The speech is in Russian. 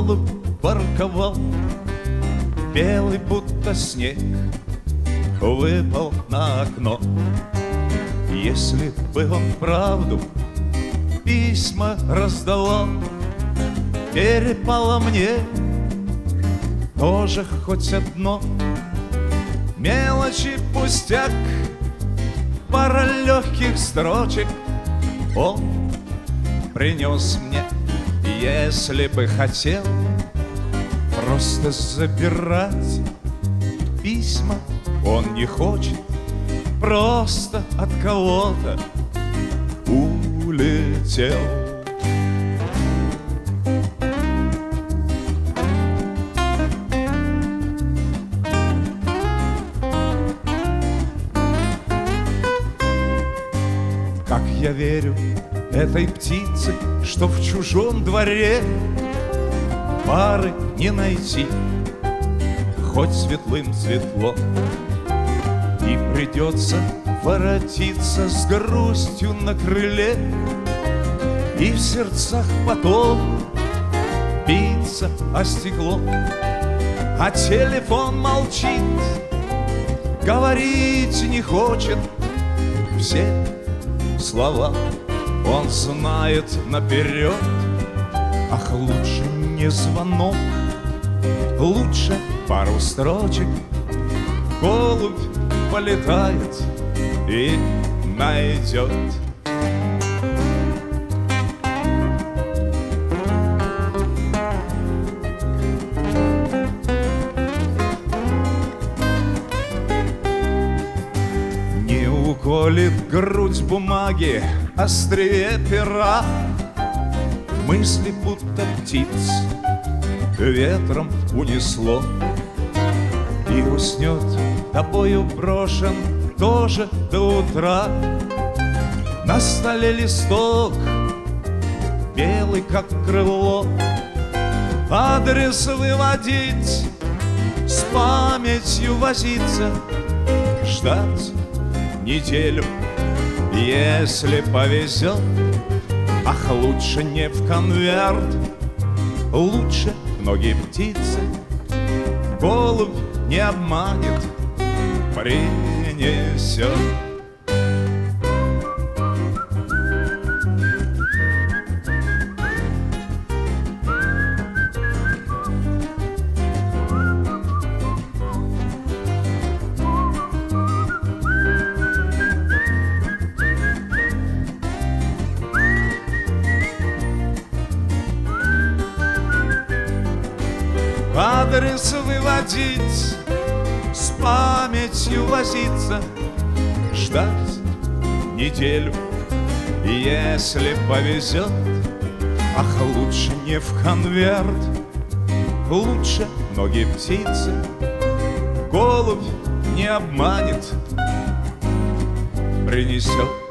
голубь ворковал, белый будто снег, выпал на окно. Если бы он правду письма раздавал, перепало мне тоже хоть одно. Мелочи, пустяк, пара легких строчек он принес мне. Если бы хотел просто забирать письма, он не хочет, просто от кого-то улетел. Как я верю этой птице, что в чужом дворе пары не найти, хоть светлым светло, и придется воротиться с грустью на крыле, и в сердцах потом биться о стекло. А телефон молчит, говорить не хочет, все слова он знает наперед. Ах, лучше не звонок, лучше пару строчек. Голубь полетает и найдет. Не уколет грудь бумаги острее пера, мысли будто птиц ветром унесло, и уснет тобою брошен тоже до утра. На столе листок белый, как крыло, адрес выводить, с памятью возиться, ждать неделю, если повезет. Ах, лучше не в конверт, лучше ноги птицы, голубь не обманет, принесет. Адрес выводить, с памятью возиться, ждать неделю, если повезет. Ах, лучше не в конверт, лучше ноги птицы, голубь не обманет, принесет.